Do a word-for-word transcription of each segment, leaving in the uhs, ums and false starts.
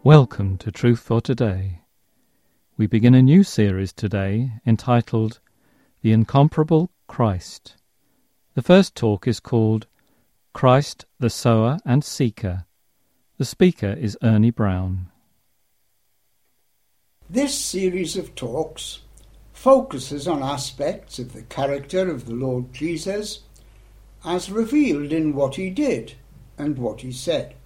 Welcome to Truth for Today. We begin a new series today entitled The Incomparable Christ. The first talk is called Christ, the Sower and Seeker. The speaker is Ernie Brown. This series of talks focuses on aspects of the character of the Lord Jesus as revealed in what he did and what he said.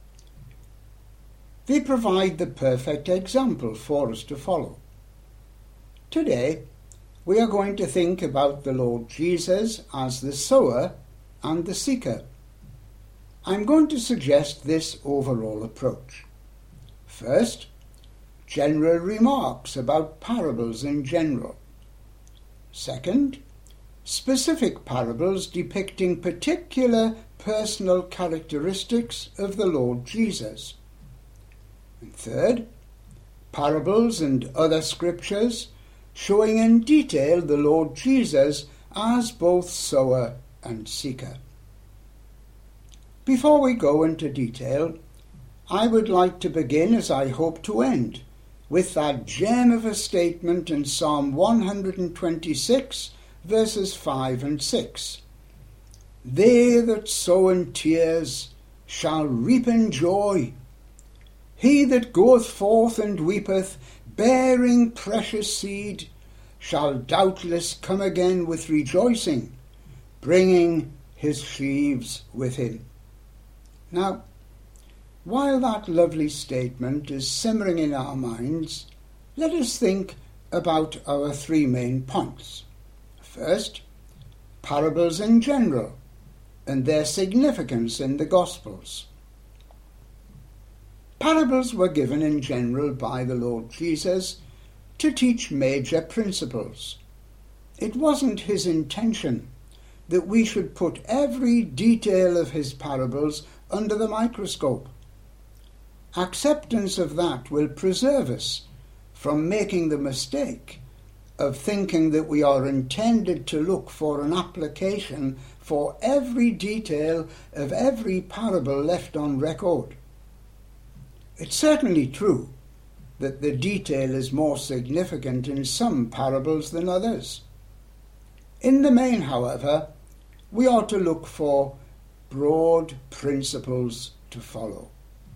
They provide the perfect example for us to follow. Today, we are going to think about the Lord Jesus as the sower and the seeker. I'm going to suggest this overall approach. First, general remarks about parables in general. Second, specific parables depicting particular personal characteristics of the Lord Jesus. And third, parables and other scriptures showing in detail the Lord Jesus as both sower and seeker. Before we go into detail, I would like to begin, as I hope to end, with that gem of a statement in Psalm one hundred twenty-six, verses five and six. They that sow in tears shall reap in joy. He that goeth forth and weepeth, bearing precious seed, shall doubtless come again with rejoicing, bringing his sheaves with him. Now, while that lovely statement is simmering in our minds, let us think about our three main points. First, parables in general and their significance in the Gospels. Parables were given in general by the Lord Jesus to teach major principles. It wasn't his intention that we should put every detail of his parables under the microscope. Acceptance of that will preserve us from making the mistake of thinking that we are intended to look for an application for every detail of every parable left on record. It's certainly true that the detail is more significant in some parables than others. In the main, however, we ought to look for broad principles to follow.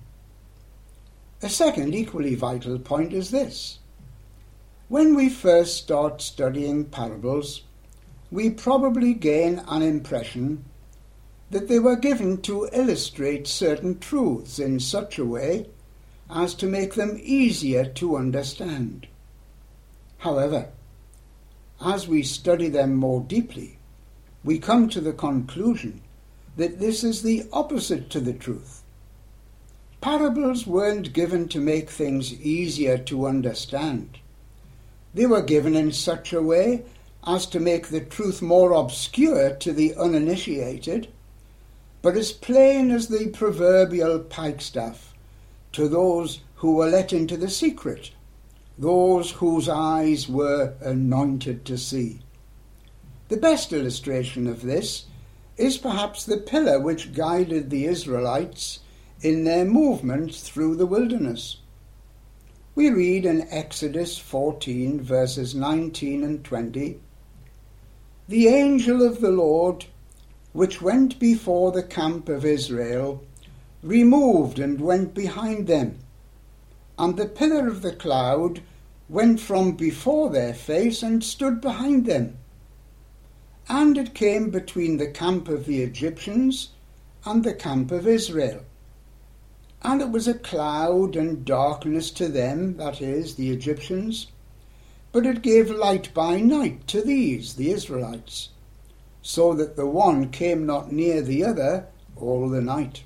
A second equally vital point is this. When we first start studying parables, we probably gain an impression that they were given to illustrate certain truths in such a way as to make them easier to understand. However, as we study them more deeply, we come to the conclusion that this is the opposite to the truth. Parables weren't given to make things easier to understand. They were given in such a way as to make the truth more obscure to the uninitiated, but as plain as the proverbial pikestaff to those who were let into the secret, those whose eyes were anointed to see. The best illustration of this is perhaps the pillar which guided the Israelites in their movement through the wilderness. We read in Exodus fourteen, verses nineteen and twenty, The angel of the Lord, which went before the camp of Israel, removed and went behind them, and the pillar of the cloud went from before their face and stood behind them. And it came between the camp of the Egyptians and the camp of Israel. And it was a cloud and darkness to them, that is, the Egyptians, but it gave light by night to these, the Israelites, so that the one came not near the other all the night.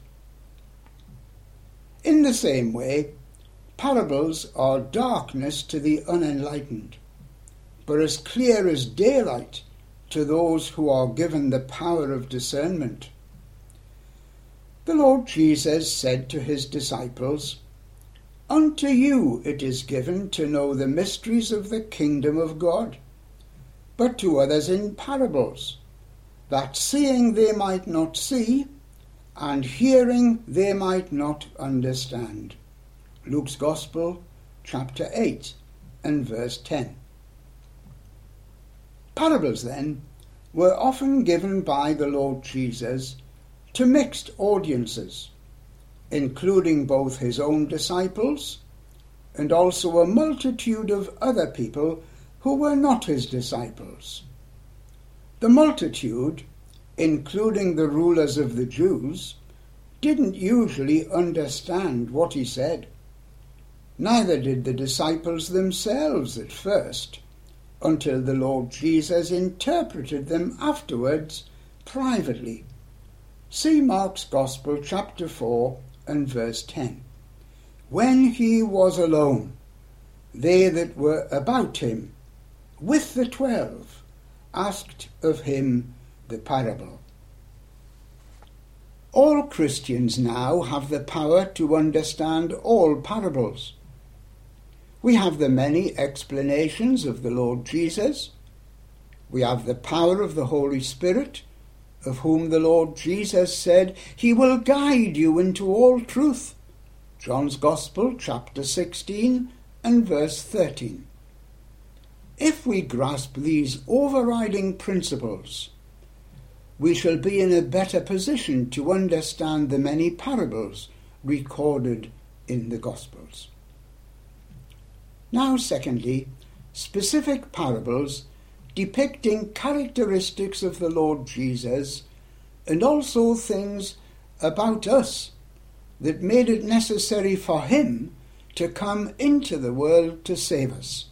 In the same way, parables are darkness to the unenlightened, but as clear as daylight to those who are given the power of discernment. The Lord Jesus said to his disciples, Unto you it is given to know the mysteries of the kingdom of God, but to others in parables, that seeing they might not see, and hearing they might not understand. Luke's Gospel, chapter eight and verse ten. Parables, then, were often given by the Lord Jesus to mixed audiences, including both his own disciples and also a multitude of other people who were not his disciples. The multitude, including the rulers of the Jews, didn't usually understand what he said. Neither did the disciples themselves at first, until the Lord Jesus interpreted them afterwards privately. See Mark's Gospel, chapter four and verse ten. When he was alone, they that were about him, with the twelve, asked of him the parable. All Christians now have the power to understand all parables. We have the many explanations of the Lord Jesus. We have the power of the Holy Spirit, of whom the Lord Jesus said, "He will guide you into all truth." John's Gospel, chapter sixteen and verse thirteen. If we grasp these overriding principles, we shall be in a better position to understand the many parables recorded in the Gospels. Now, secondly, specific parables depicting characteristics of the Lord Jesus and also things about us that made it necessary for him to come into the world to save us.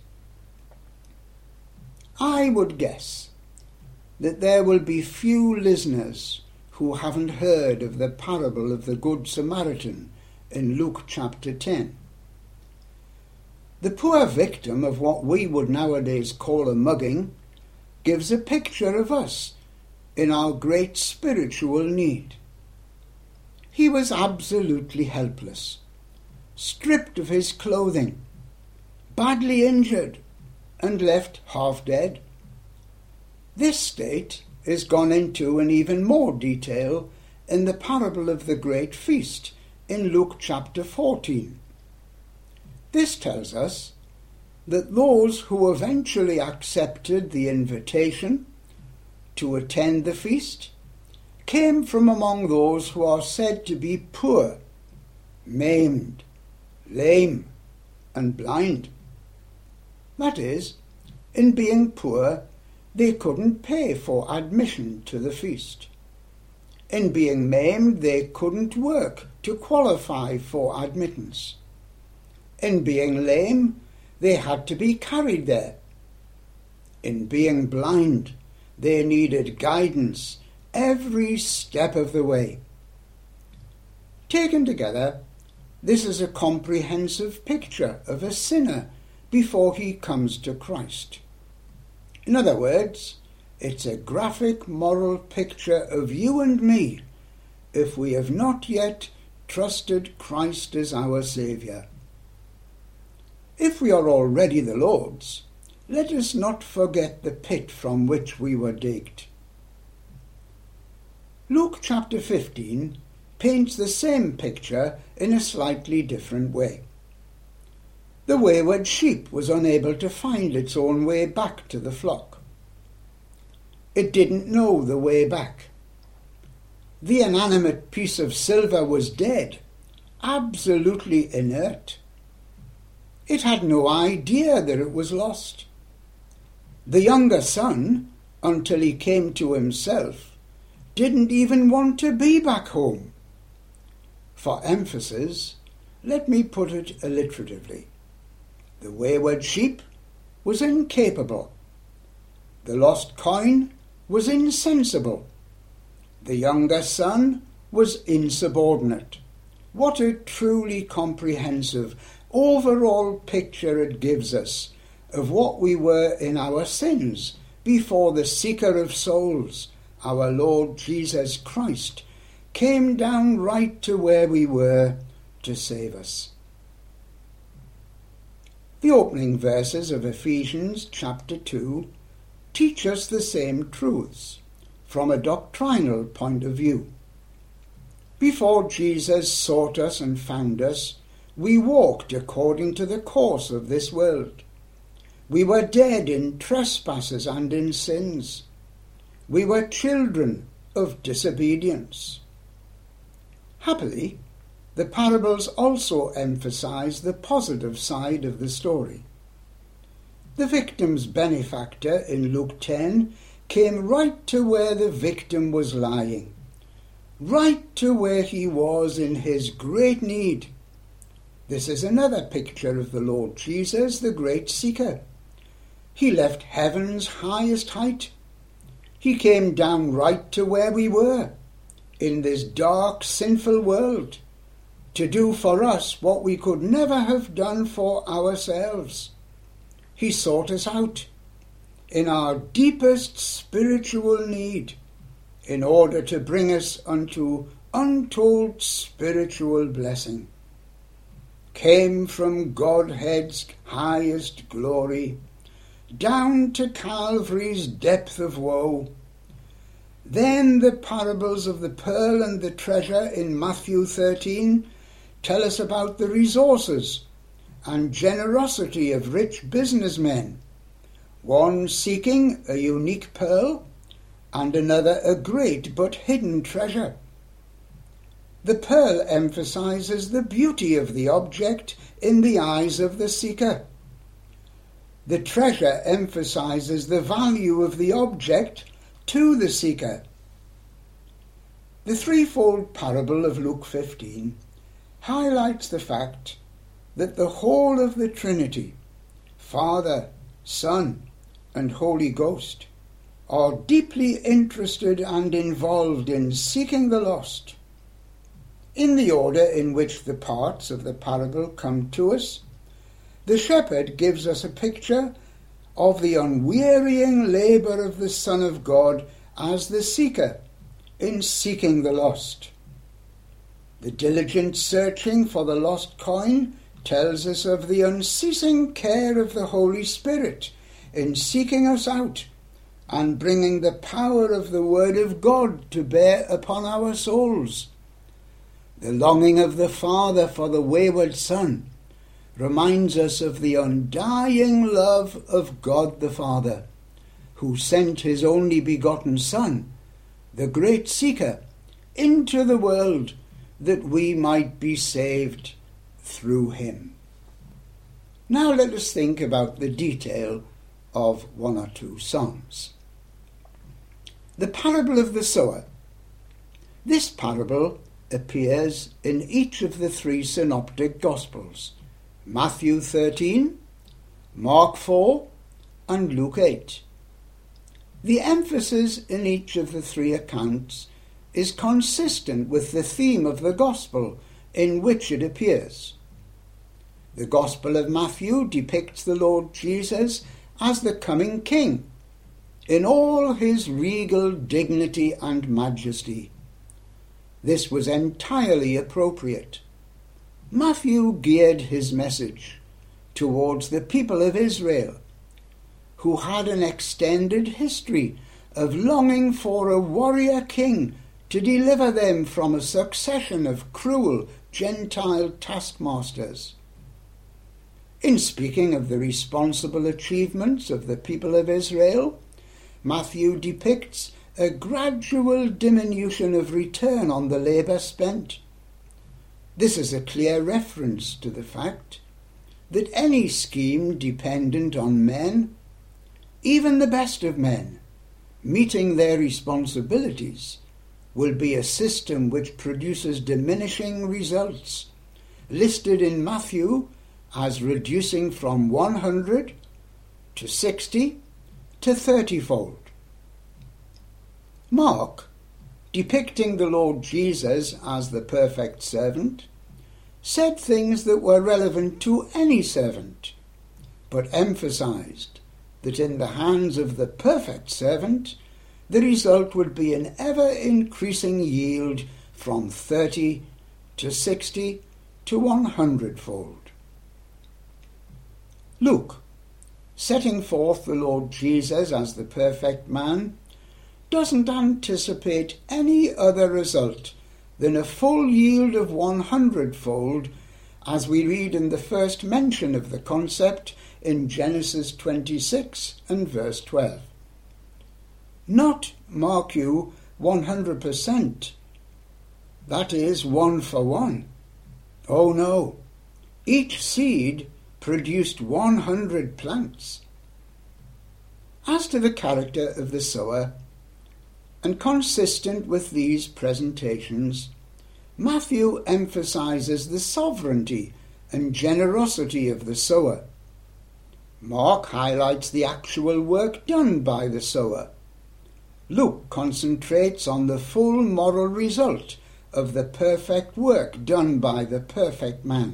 I would guess that there will be few listeners who haven't heard of the parable of the Good Samaritan in Luke chapter ten. The poor victim of what we would nowadays call a mugging gives a picture of us in our great spiritual need. He was absolutely helpless, stripped of his clothing, badly injured, and left half dead. This state is gone into in even more detail in the parable of the great feast in Luke chapter fourteen. This tells us that those who eventually accepted the invitation to attend the feast came from among those who are said to be poor, maimed, lame, and blind. That is, in being poor, they couldn't pay for admission to the feast. In being maimed, they couldn't work to qualify for admittance. In being lame, they had to be carried there. In being blind, they needed guidance every step of the way. Taken together, this is a comprehensive picture of a sinner before he comes to Christ. In other words, it's a graphic moral picture of you and me if we have not yet trusted Christ as our Saviour. If we are already the Lord's, let us not forget the pit from which we were digged. Luke chapter fifteen paints the same picture in a slightly different way. The wayward sheep was unable to find its own way back to the flock. It didn't know the way back. The inanimate piece of silver was dead, absolutely inert. It had no idea that it was lost. The younger son, until he came to himself, didn't even want to be back home. For emphasis, let me put it alliteratively. The wayward sheep was incapable. The lost coin was insensible. The younger son was insubordinate. What a truly comprehensive overall picture it gives us of what we were in our sins before the seeker of souls, our Lord Jesus Christ, came down right to where we were to save us. The opening verses of Ephesians chapter two teach us the same truths from a doctrinal point of view. Before Jesus sought us and found us, we walked according to the course of this world. We were dead in trespasses and in sins. We were children of disobedience. Happily, the parables also emphasize the positive side of the story. The victim's benefactor in Luke ten came right to where the victim was lying, right to where he was in his great need. This is another picture of the Lord Jesus, the great seeker. He left heaven's highest height. He came down right to where we were, in this dark, sinful world, to do for us what we could never have done for ourselves. He sought us out in our deepest spiritual need in order to bring us unto untold spiritual blessing. Came from Godhead's highest glory down to Calvary's depth of woe. Then the parables of the pearl and the treasure in Matthew thirteen tell us about the resources and generosity of rich businessmen, one seeking a unique pearl and another a great but hidden treasure. The pearl emphasizes the beauty of the object in the eyes of the seeker. The treasure emphasizes the value of the object to the seeker. The threefold parable of Luke fifteen highlights the fact that the whole of the Trinity, Father, Son, and Holy Ghost, are deeply interested and involved in seeking the lost. In the order in which the parts of the parable come to us, the shepherd gives us a picture of the unwearying labour of the Son of God as the seeker in seeking the lost. The diligent searching for the lost coin tells us of the unceasing care of the Holy Spirit in seeking us out and bringing the power of the Word of God to bear upon our souls. The longing of the Father for the wayward Son reminds us of the undying love of God the Father, who sent his only begotten Son, the great seeker, into the world that we might be saved through him. Now let us think about the detail of one or two Psalms. The parable of the sower. This parable appears in each of the three synoptic Gospels, Matthew thirteen, Mark four, and Luke eight. The emphasis in each of the three accounts is consistent with the theme of the Gospel in which it appears. The Gospel of Matthew depicts the Lord Jesus as the coming King, in all his regal dignity and majesty. This was entirely appropriate. Matthew geared his message towards the people of Israel, who had an extended history of longing for a warrior king to deliver them from a succession of cruel Gentile taskmasters. In speaking of the responsible achievements of the people of Israel, Matthew depicts a gradual diminution of return on the labour spent. This is a clear reference to the fact that any scheme dependent on men, even the best of men, meeting their responsibilities, will be a system which produces diminishing results, listed in Matthew as reducing from one hundred to sixty to thirty-fold. Mark, depicting the Lord Jesus as the perfect servant, said things that were relevant to any servant, but emphasized that in the hands of the perfect servant, the result would be an ever-increasing yield from thirty to sixty to one hundred-fold. Luke, setting forth the Lord Jesus as the perfect man, doesn't anticipate any other result than a full yield of one hundredfold as we read in the first mention of the concept in Genesis twenty-six and verse twelve. Not, mark you, one hundred percent. That is, one for one. Oh no, each seed produced one hundred plants. As to the character of the sower, and consistent with these presentations, Matthew emphasizes the sovereignty and generosity of the sower. Mark highlights the actual work done by the sower. Luke concentrates on the full moral result of the perfect work done by the perfect man.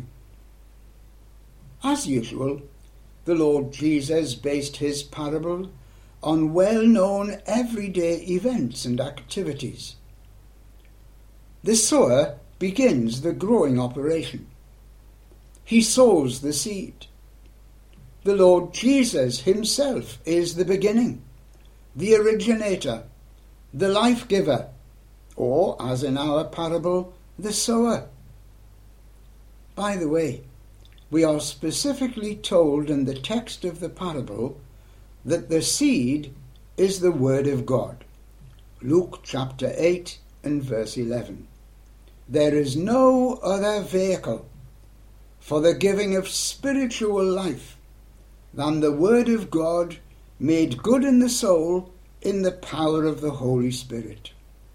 As usual, the Lord Jesus based his parable on well-known everyday events and activities. The sower begins the growing operation. He sows the seed. The Lord Jesus himself is the beginning, the originator, the life-giver, or, as in our parable, the sower. By the way, we are specifically told in the text of the parable that the seed is the Word of God. Luke chapter eight and verse eleven. There is no other vehicle for the giving of spiritual life than the Word of God made good in the soul in the power of the Holy Spirit.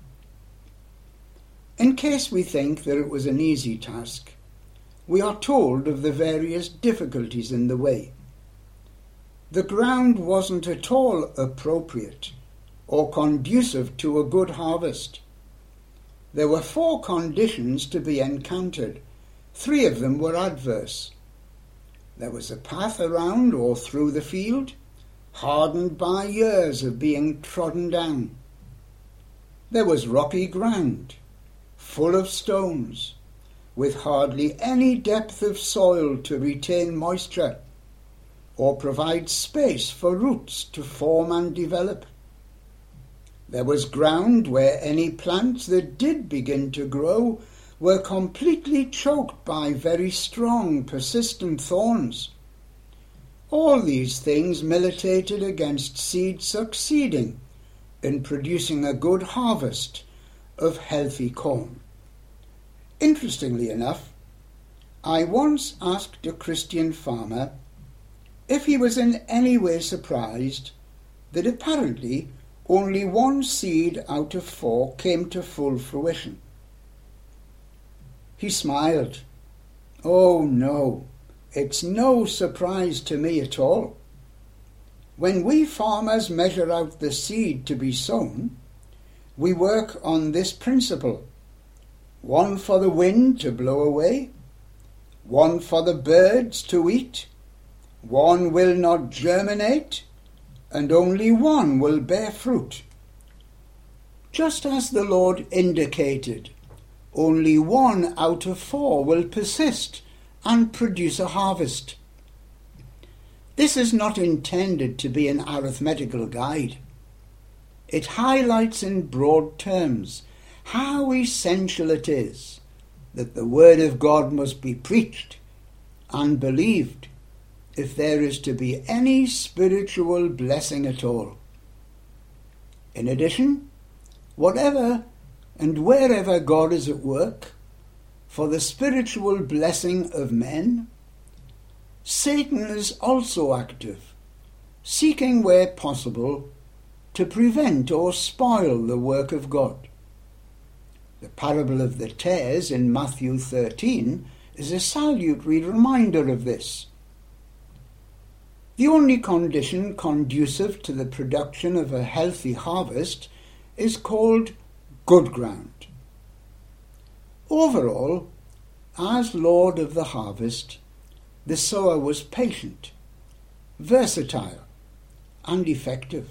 In case we think that it was an easy task, we are told of the various difficulties in the way. The ground wasn't at all appropriate or conducive to a good harvest. There were four conditions to be encountered. Three of them were adverse. There was a path around or through the field, hardened by years of being trodden down. There was rocky ground, full of stones, with hardly any depth of soil to retain moisture or provide space for roots to form and develop. There was ground where any plants that did begin to grow were completely choked by very strong, persistent thorns. All these things militated against seed succeeding in producing a good harvest of healthy corn. Interestingly enough, I once asked a Christian farmer if he was in any way surprised that apparently only one seed out of four came to full fruition. He smiled. Oh no, it's no surprise to me at all. When we farmers measure out the seed to be sown, we work on this principle: one for the wind to blow away, one for the birds to eat, one will not germinate, and only one will bear fruit. Just as the Lord indicated, only one out of four will persist and produce a harvest. This is not intended to be an arithmetical guide. It highlights in broad terms how essential it is that the Word of God must be preached and believed if there is to be any spiritual blessing at all. In addition, whatever and wherever God is at work for the spiritual blessing of men, Satan is also active, seeking where possible to prevent or spoil the work of God. The parable of the tares in Matthew thirteen is a salutary reminder of this. The only condition conducive to the production of a healthy harvest is called good ground. Overall, as Lord of the harvest, the sower was patient, versatile, and effective.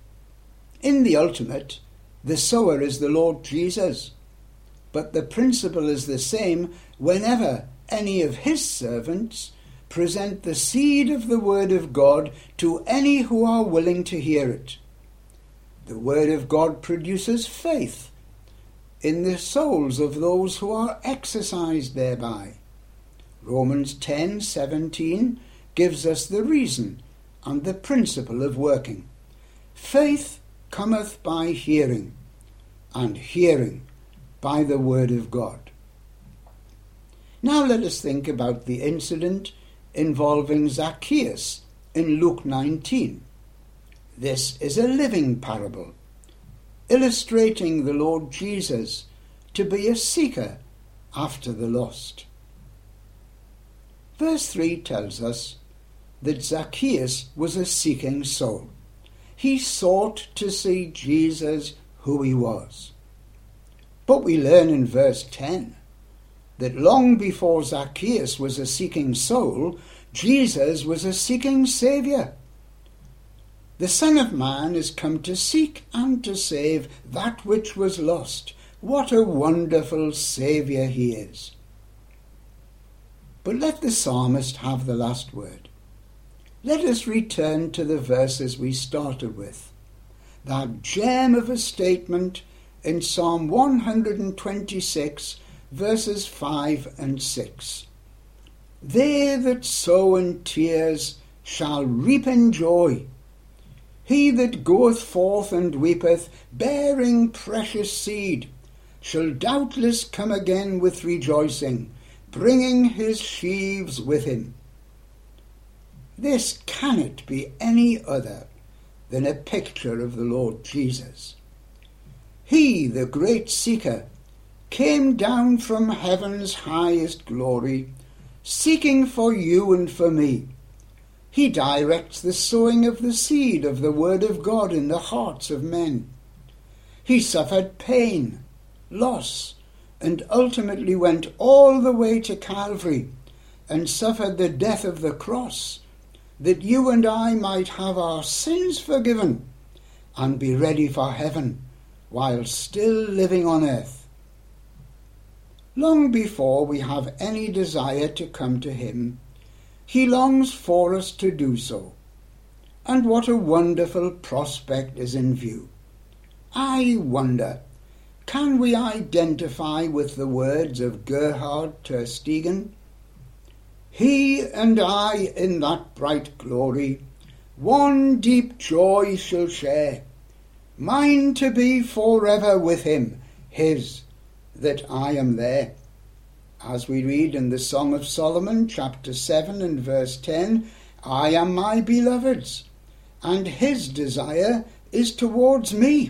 In the ultimate, the sower is the Lord Jesus, but the principle is the same whenever any of his servants present the seed of the Word of God to any who are willing to hear it. The Word of God produces faith in the souls of those who are exercised thereby, Romans ten seventeen gives us the reason and the principle of working. Faith cometh by hearing, and hearing by the word of God. Now let us think about the incident involving Zacchaeus in Luke nineteen. This is a living parable, illustrating the Lord Jesus to be a seeker after the lost. Verse three tells us that Zacchaeus was a seeking soul. He sought to see Jesus who he was. But we learn in verse ten that long before Zacchaeus was a seeking soul, Jesus was a seeking Saviour. The Son of Man is come to seek and to save that which was lost. What a wonderful Saviour he is. But let the psalmist have the last word. Let us return to the verses we started with. That gem of a statement in Psalm one hundred twenty-six, verses five and six. They that sow in tears shall reap in joy. He that goeth forth and weepeth, bearing precious seed, shall doubtless come again with rejoicing, bringing his sheaves with him. This cannot be any other than a picture of the Lord Jesus. He, the great seeker, came down from heaven's highest glory, seeking for you and for me. He directs the sowing of the seed of the word of God in the hearts of men. He suffered pain, loss, and ultimately went all the way to Calvary and suffered the death of the cross, that you and I might have our sins forgiven and be ready for heaven while still living on earth. Long before we have any desire to come to him, he longs for us to do so. And what a wonderful prospect is in view. I wonder, can we identify with the words of Gerhard Tersteegen? He and I in that bright glory, one deep joy shall share, mine to be forever with him, his, that I am there. As we read in the Song of Solomon, chapter seven and verse ten, I am my beloved's, and his desire is towards me.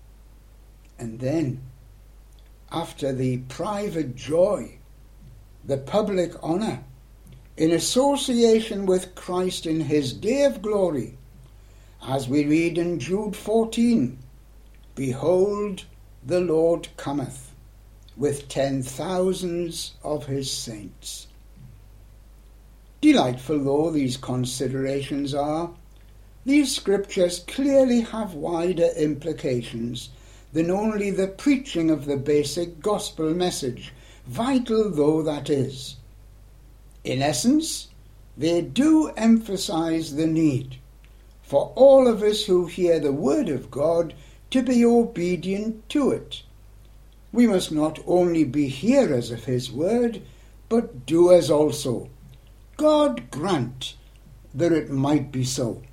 And then, after the private joy, the public honour, in association with Christ in his day of glory, as we read in Jude fourteen, behold, the Lord cometh with ten thousands of his saints. Delightful though these considerations are, these scriptures clearly have wider implications than only the preaching of the basic gospel message, vital though that is. In essence, they do emphasize the need for all of us who hear the word of God to be obedient to it. We must not only be hearers of his word, but doers also. God grant that it might be so.